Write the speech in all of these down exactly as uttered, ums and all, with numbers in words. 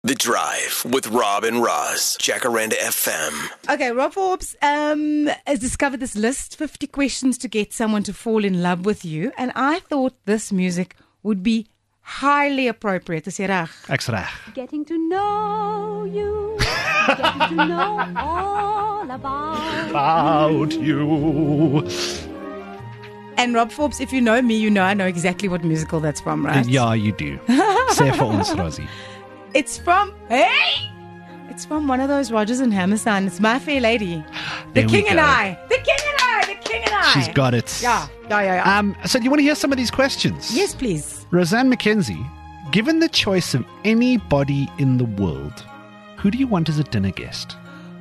The Drive with Rob and Roz, Jacaranda F M. Okay, Rob Forbes um, has discovered this list, fifty questions to get someone to fall in love with you. And I thought this music would be highly appropriate. Is jy reg? Ek's reg. Getting to know you, getting to know all about, About you. And Rob Forbes, if you know me, you know I know exactly what musical that's from, right? Ja, you do. Sê vir ons, Rosie. It's from, hey! It's from one of those Rodgers and Hammerstein. It's My Fair Lady. The There we King and go. I. The King and I. The King and I. She's got it. Yeah, yeah, yeah. yeah. Um, so do you want to hear some of these questions? yes, please. Roseanne McKenzie, given the choice of anybody in the world, who do you want as a dinner guest?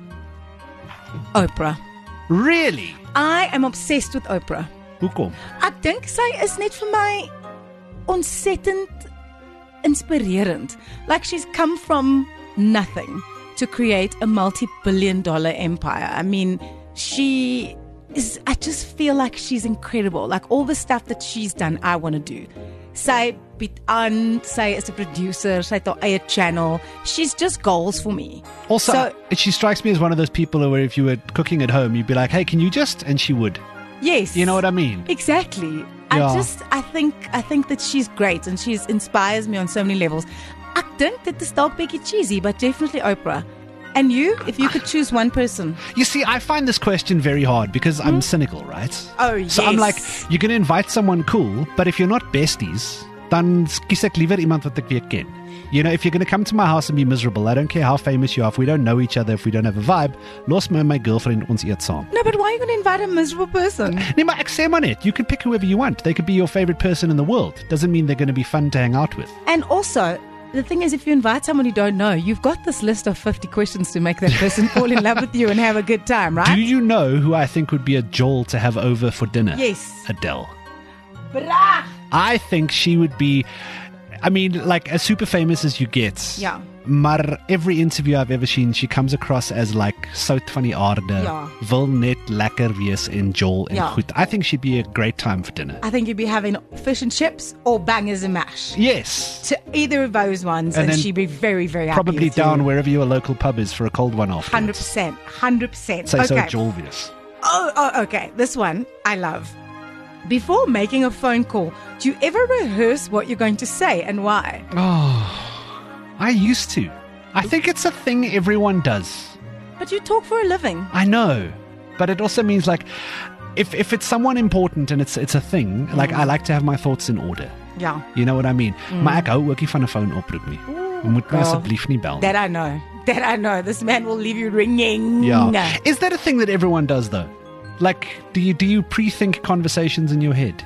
Oprah. Really? I am obsessed with Oprah. Hoekom? Ek dink sy is net vir my ontsettend inspirerend. Like she's come from nothing to create a multi-billion dollar empire. I mean, she is, I just feel like she's incredible. Like all the stuff that she's done, I want to do. Sy bied aan, sy is a producer, sy het haar eie channel. She's just goals for me. Also, So- she strikes me as one of those people where if you were cooking at home, you'd be like, hey, can you just? And she would. Yes. You know what I mean? Exactly. I Yeah. just, I think, I think that she's great and she inspires me on so many levels. Ek dink dit is dalk bietjie cheesy, but definitely Oprah. And you, if you could choose one person. You see, I find this question very hard because I'm cynical, right? Oh, So I'm yes. like, you're going to invite someone cool, but if you're not besties, dan kies ek liewer iemand wat ek weer ken. You know, if you're going to come to my house and be miserable, I don't care how famous you are, if we don't know each other, if we don't have a vibe, los my my girlfriend, ons eet saam. No, but why are you going to invite a miserable person? Nee, maar ek sê maar net, you can pick whoever you want. They could be your favorite person in the world. Doesn't mean they're going to be fun to hang out with. And also, the thing is, if you invite someone you don't know, you've got this list of fifty questions to make that person fall in love with you and have a good time, right? Do you know who I think would be a joel to have over for dinner? Yes. Adele. Bra! I think she would be, I mean, like as super famous as you get. Yeah. Maar every interview I've ever seen, she comes across as like sout van die aarde, Ja. wil net lekker wees en jol en Ja. goed. I think she'd be a great time for dinner. I think you'd be having fish and chips or bangers and mash. Yes. To either of those ones, And and, then she'd be very, very happy Probably with down you. wherever your local pub is for a cold one one afterwards. hundred percent. one hundred percent. Say so Okay. jol wees. Oh, oh, okay. This one I love. Before making a phone call, do you ever rehearse what you're going to say and why? Oh, I used to. I think it's a thing everyone does. But you talk for a living. I know, but it also means like, if if it's someone important and it's it's a thing, like I like to have my thoughts in order. Yeah, You know what I mean? Maar ek hou ook nie van 'n phone oproep nie. Jy moet my girl. asseblief nie bel nie. that I know. That I know. This man will leave you ringing. Yeah. Is that a thing that everyone does though? Like, do you do you pre-think conversations in your head?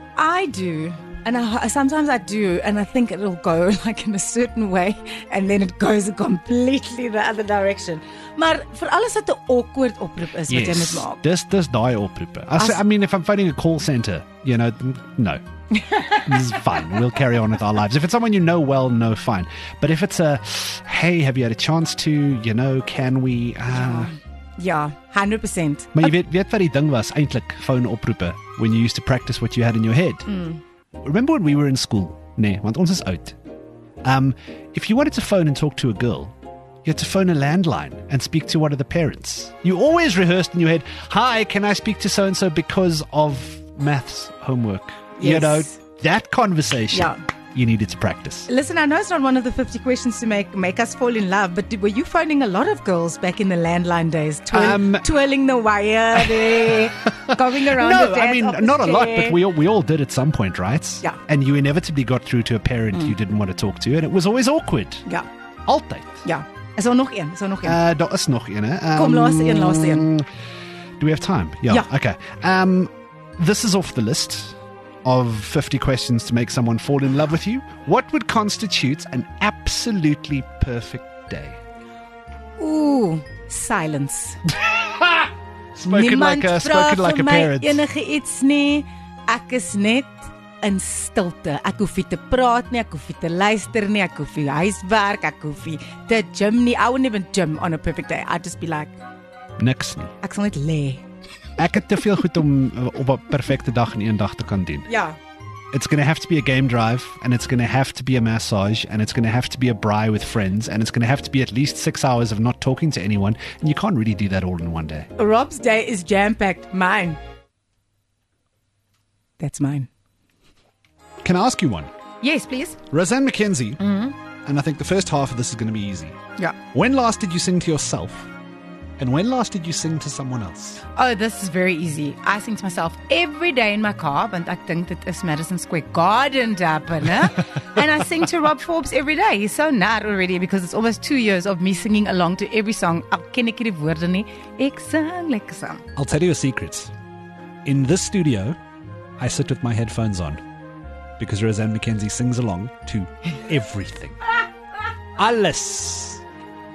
I do. And I, sometimes I do, and I think it'll go like in a certain way, and then it goes completely the other direction. Maar vir alles wat 'n awkward oproep is wat jy moet maak. Dis dis daai oproepe. I, say, As- I mean, if I'm phoning a call center, you know, no. This is fine. We'll carry on with our lives. If it's someone you know well, no, fine. But if it's a, hey, have you had a chance to, you know, can we... Uh, Ja, one hundred percent. maar jy weet, weet wat die ding was, eintlik, phone oproepe, when you used to practice what you had in your head. Remember when we were in school? Nee, want ons is oud. Um, if you wanted to phone and talk to a girl, you had to phone a landline and speak to one of the parents. You always rehearsed in your head, hi, can I speak to so-and-so because of maths homework? You Yes. know, that conversation Yeah. you needed to practice. Listen, I know it's not one of the fifty questions to make make us fall in love, but did, were you phoning a lot of girls back in the landline days? Twirl, Um, twirling the wire there, going around the No, dad's I mean, office not a lot, chair. but we all, we all did at some point, right? Yeah. And you inevitably got through to a parent you didn't want to talk to, and it was always awkward. Ja, Altyd. ja. Is er nog een? Is er nog een? Uh, daar is nog een, hè? Kom, laaste een, laaste een. Do we have time? Yeah. Ja. Okay. Um, this is off the list of fifty questions to make someone fall in love with you. What would constitute an absolutely perfect day? Ooh, silence. Spoken Niemand like a, vra spoken like vir a my parent. enige iets nie. Ek is net in stilte. Ek hoef nie te praat nie, ek hoef nie te luister nie, ek hoef nie huiswerk, ek hoef nie te gym nie. I wouldn't even gym on a perfect day. I'd just be like, Niks nie. ek sal net lê. Ek het te veel goed om uh, op 'n perfekte dag in een dag te kan doen. Ja. It's going to have to be a game drive, and it's going to have to be a massage, and it's going to have to be a braai with friends, and it's going to have to be at least six hours of not talking to anyone, and you can't really do that all in one day. Rob's day is jam-packed. Mine. That's mine. Can I ask you one? Yes, please. Roseanne McKenzie, mm-hmm. and I think the first half of this is going to be easy. Yeah. When last did you sing to yourself? And when last did you sing to someone else? Oh, this is very easy. I sing to myself every day in my car, want ek dink dit is Madison Square Garden daar binne. And I sing to Rob Forbes every day. He's so nat already because it's almost two years of me singing along to every song. Al ken ek nie die woorde nie. Ek sing lekker saam. I'll tell you a secret. In this studio, I sit with my headphones on because Roseanne McKenzie sings along to everything. Alles.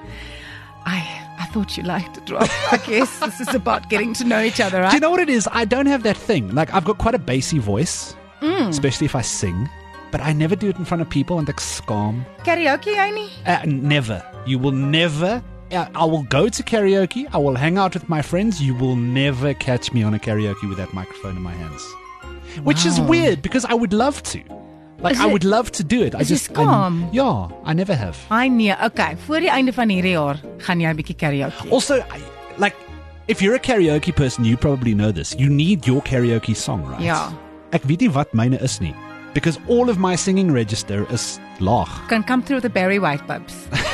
I I thought you liked it, Rob. I guess this is about getting to know each other, right? Do you know what it is? I don't have that thing. Like, I've got quite a bassy voice, mm. especially if I sing, but I never do it in front of people and like scam. Karaoke, jy nie? Uh, never. You will never. Uh, I will go to karaoke. I will hang out with my friends. You will never catch me on a karaoke with that microphone in my hands. Wow. Which is weird because I would love to. Like, is I it, would love to do it. Is I just, jy skaam? Yeah, I never have. Ai nee, okay. Voor die einde van hierdie jaar gaan jy 'n bietjie karaoke. Also, I, like, if you're a karaoke person, you probably know this. You need your karaoke song, right? Ja. Ek weet nie wat myne is nie. Because all of my singing register is laag. Can come through with the Barry White bubs.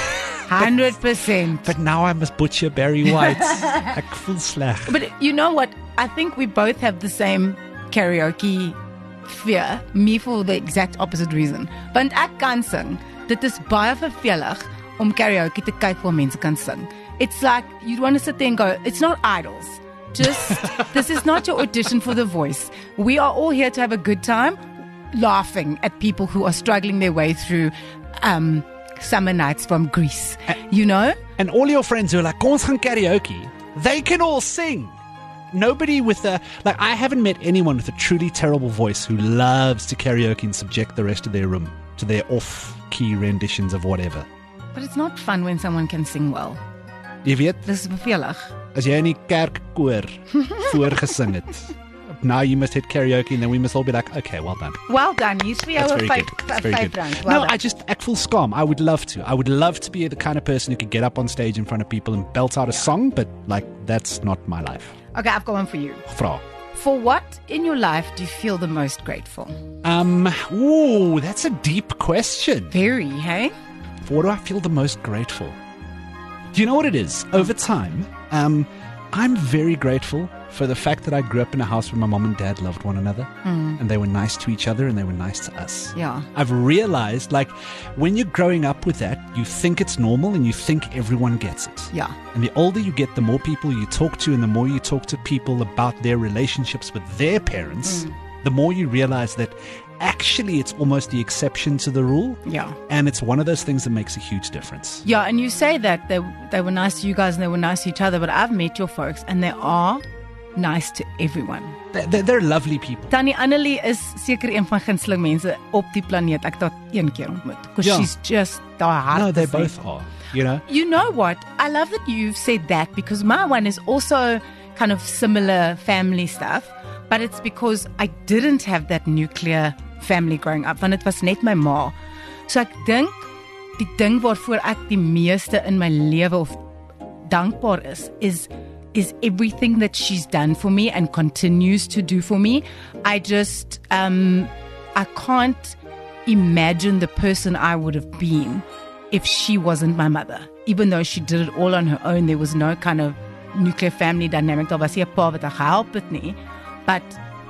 one hundred percent. But now I must butcher Barry White. Ek voel sleg. But you know what? I think we both have the same karaoke fear. Me for the exact opposite reason. Want ek kan sing. Dit is baie vervelig om karaoke te kyk waar mense kan sing. It's like you want to sit there and go, it's not idols. Just, this is not your audition for The Voice. We are all here to have a good time, laughing at people who are struggling their way through um, summer nights from Greece. You know? And all your friends who are like, kom ons gaan karaoke, they can all sing. Nobody with a, like, I haven't met anyone with a truly terrible voice who loves to karaoke and subject the rest of their room to their off-key renditions of whatever. But it's not fun when someone can sing well. Jy weet, Dis is bevelig. as jy in die kerkkoor voorgesing het, now you must hit karaoke and then we must all be like, okay, well done. Well done. Here's for That's your very five, good. That's very five good. round. Well no, done. I just act full scum. I would love to. I would love to be the kind of person who could get up on stage in front of people and belt out a song, but like, that's not my life. Okay, I've got one for you. Vra. For what in your life do you feel the most grateful? Um, ooh, that's a deep question. Very, hey? For what do I feel the most grateful? Do you know what it is? Over time, um, I'm very grateful for the fact that I grew up in a house where my mom and dad loved one another, mm. and they were nice to each other and they were nice to us. Yeah. I've realized, like, when you're growing up with that, you think it's normal and you think everyone gets it. Yeah. And the older you get, the more people you talk to, and the more you talk to people about their relationships with their parents, mm. the more you realize that actually it's almost the exception to the rule. Yeah. And it's one of those things that makes a huge difference. Yeah, and you say that they, they were nice to you guys and they were nice to each other, but I've met your folks and they are nice to everyone. They're, they're lovely people. Tannie Annelie is seker een van gunsteling mense op die planeet. Ek het haar een keer ontmoet. Because Yeah. she's just daar hard. No, they to say. both are, you know? You know what? I love that you've said that because my one is also kind of similar family stuff, but it's because I didn't have that nuclear family growing up, want dit was net my ma. So ek dink die ding waarvoor ek die meeste in my lewe of dankbaar is, is is everything that she's done for me and continues to do for me. I just um I can't imagine the person I would have been if she wasn't my mother. Even though she did it all on her own, there was no kind of nuclear family dynamic. Daar was nie 'n pa wat haar gehelp het nie. But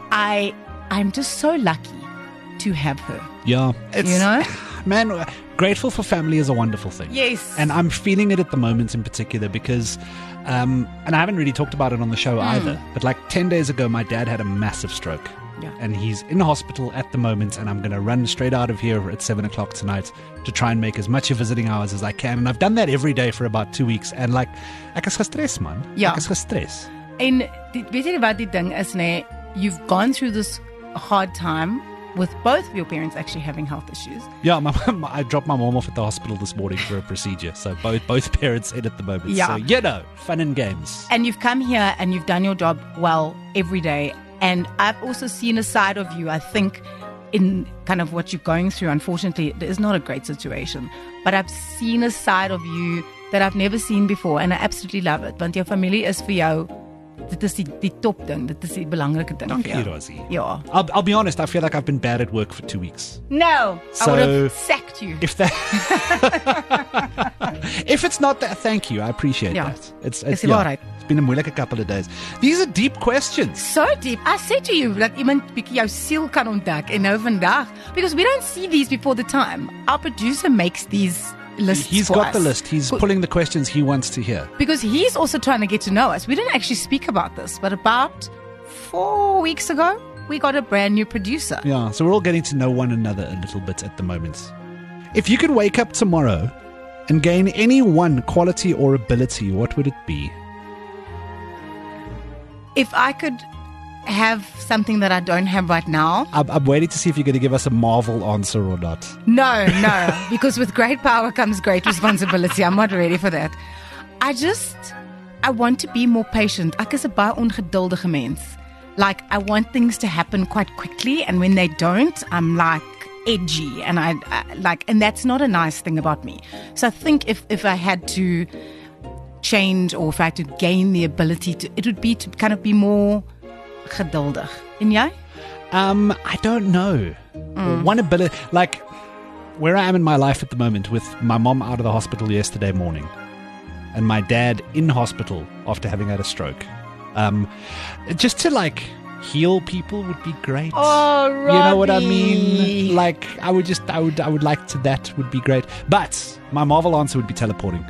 I I'm just so lucky to have her. Yeah. It's, You know? Man, grateful for family is a wonderful thing. Yes. And I'm feeling it at the moment in particular because, um, and I haven't really talked about it on the show Mm. either, but like ten days ago, my dad had a massive stroke. Yeah. And he's in the hospital at the moment, and I'm going to run straight out of here at seven o'clock tonight to try and make as much of visiting hours as I can. And I've done that every day for about two weeks. And like, ek is gestres, man. Ja. Ek is gestres. En die, weet jy wat die ding is, nee, you've gone through this hard time with both of your parents actually having health issues. Yeah, my, my, I dropped my mom off at the hospital this morning for a procedure. So both both parents in at the moment. Yeah. So, you know, fun and games. And you've come here and you've done your job well every day. And I've also seen a side of you, I think, in kind of what you're going through, unfortunately, it is not a great situation. But I've seen a side of you that I've never seen before, and I absolutely love it. Want jou familie is vir jou, dit is die, die top ding, dit is die belangrike ding Dankie, vir jou. Rosie. Ja. I'll, I'll be honest, I feel like I've been bad at work for two weeks. No, So, I would have sacked you. If that, if it's not that, thank you. I appreciate Ja. that. It's Dis it's, die waarheid. it's been a moeilike couple of days. These are deep questions. So deep. I said to you dat iemand bietjie jou siel kan ontdek en nou vandag, because we don't see these before the time. Our producer makes these lists He's for got us. the list. He's pulling the questions he wants to hear. Because he's also trying to get to know us. We didn't actually speak about this, but about four weeks ago, we got a brand new producer. Yeah, so we're all getting to know one another a little bit at the moment. If you could wake up tomorrow and gain any one quality or ability, what would it be? If I could have something that I don't have right now, I'm, I'm waiting to see if you're going to give us a Marvel answer or not. no, no, because with great power comes great responsibility. I'm not ready for that. I just, I want to be more patient. Ek is 'n baie ongeduldige mens. Like, I want things to happen quite quickly, and when they don't, I'm like edgy, and I, I like, and that's not a nice thing about me. So I think if if I had to change, or if I had to gain the ability to, it would be to kind of be more geduldig. En jy? Um, I don't know. One ability, like where I am in my life at the moment, with my mom out of the hospital yesterday morning, and my dad in hospital after having had a stroke. Um, just to like heal people would be great. Oh, You know what I Robbie. mean? Like I would just, I would, I would like to. That would be great. But my Marvel answer would be teleporting.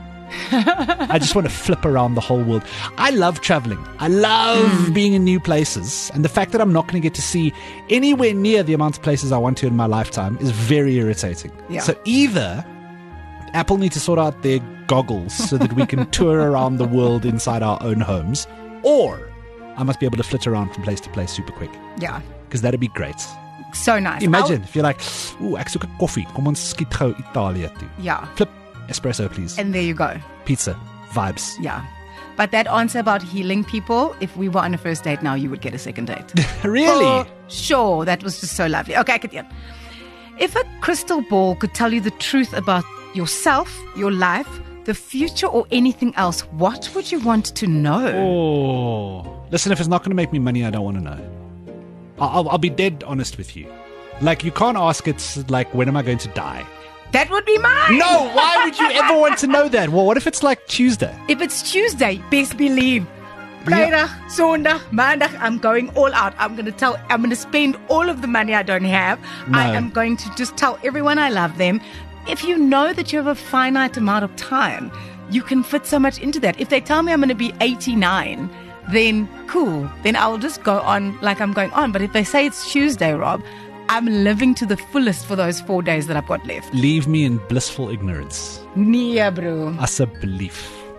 I just want to flip around the whole world. I love traveling. I love Mm. being in new places. And the fact that I'm not going to get to see anywhere near the amount of places I want to in my lifetime is very irritating. Yeah. So either Apple need to sort out their goggles so that we can tour around the world inside our own homes, or I must be able to flit around from place to place super quick. Yeah. Because that'd be great. So nice. Imagine if you're like, ooh, ek soek 'n koffie. Kom ons skiet gou Italië toe. I'll- yeah. Flip espresso, please. And there you go. Pizza. Vibes. Yeah. But that answer about healing people, if we were on a first date now, you would get a second date. Really? For sure. That was just so lovely. Okay, ek het een. If a crystal ball could tell you the truth about yourself, your life, the future, or anything else, what would you want to know? Oh. Listen, if it's not going to make me money, I don't want to know. I'll, I'll be dead honest with you. Like, you can't ask it, like, when am I going to die? That would be mine. No, why would you ever want to know that? Well, what if it's like Tuesday? If it's Tuesday, best believe. Vrydag, Sondag, Maandag, I'm going all out. I'm going to tell, I'm going to spend all of the money I don't have. I No. am going to just tell everyone I love them. If you know that you have a finite amount of time, you can fit so much into that. If they tell me I'm going to be eighty-nine, then cool. Then I'll just go on like I'm going on. But if they say it's Tuesday, Rob, I'm living to the fullest for those four days that I've got left. Leave me in blissful ignorance. Nee, bro. Asseblief.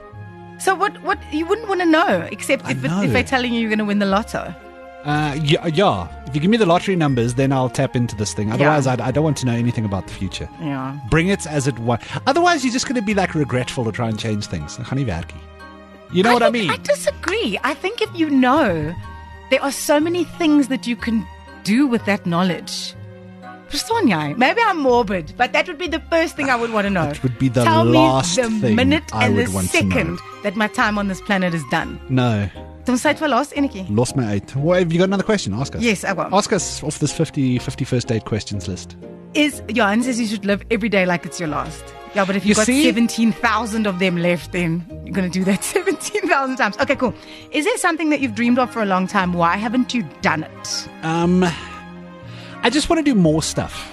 So what, what, you wouldn't want to know, except I if, it, know. if they're telling you you're going to win the lotto. Uh, yeah, yeah. If you give me the lottery numbers, then I'll tap into this thing. Otherwise, I, I don't want to know anything about the future. Yeah. Bring it as it was. Otherwise, you're just going to be like regretful to try and change things. Gaan nie werk nie. You know what I think- mean? I disagree. I think if you know, there are so many things that you can do with that knowledge. Verstaan jy? Maybe I'm morbid, but that would be the first thing I would want to know. That would be the Tell last me the thing minute I and would the want to know. second that my time on this planet is done. No. Dan sê dit vir laas enetjie. Lost my eight. Well, have you got another question? Ask us. Yes, I will. Ask us off this fifty, fifty first date questions list. Is Johan says you should live every day like it's your last. Yeah, but if You you've got see? seventeen thousand of them left, then you're going to do that seventeen thousand times. Okay, cool. Is there something that you've dreamed of for a long time? Why haven't you done it? Um, I just want to do more stuff.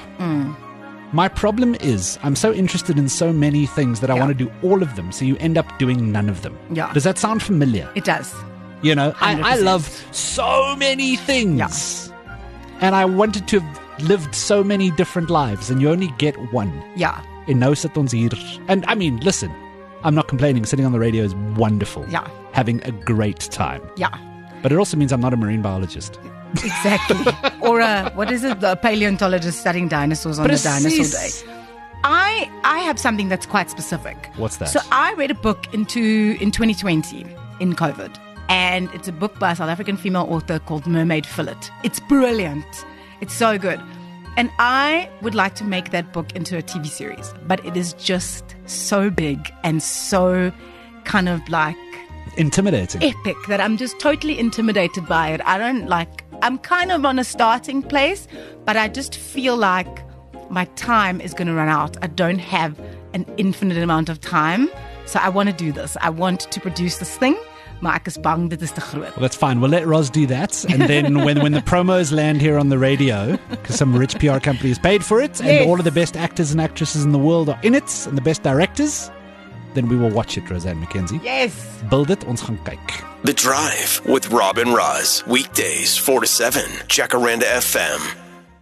My problem is I'm so interested in so many things that I Yeah. want to do all of them, so you end up doing none of them. Yeah. Does that sound familiar? It does. You know, I, I one hundred percent. love so many things. And I wanted to have lived so many different lives, and you only get one. Yeah. En nou sit ons hier. And I mean, listen, I'm not complaining. Sitting on the radio is wonderful. Yeah. Having a great time. Yeah. But it also means I'm not a marine biologist. Exactly. Or a, what is it? A paleontologist studying dinosaurs on the dinosaur Precies. day. I I have something that's quite specific. What's that? So I read a book into in twenty twenty in COVID, and it's a book by a South African female author called Mermaid Fillet. It's brilliant. It's so good. And I would like to make that book into a T V series, but it is just so big and so kind of like Intimidating. epic that I'm just totally intimidated by it. I don't like, I'm kind of on a starting place, but I just feel like my time is going to run out. I don't have an infinite amount of time. So I want to do this. I want to produce this thing. Maar ek is bang dit is te groot. Well, that's fine. We'll let Roz do that. And then when, when the promos land here on the radio, because some rich P R company has paid for it, and Yes. all of the best actors and actresses in the world are in it, and the best directors, then we will watch it, Roseanne McKenzie. Yes. Build it, ons gaan kyk. The Drive with Rob and Roz. Weekdays, four to seven. Jacaranda F M.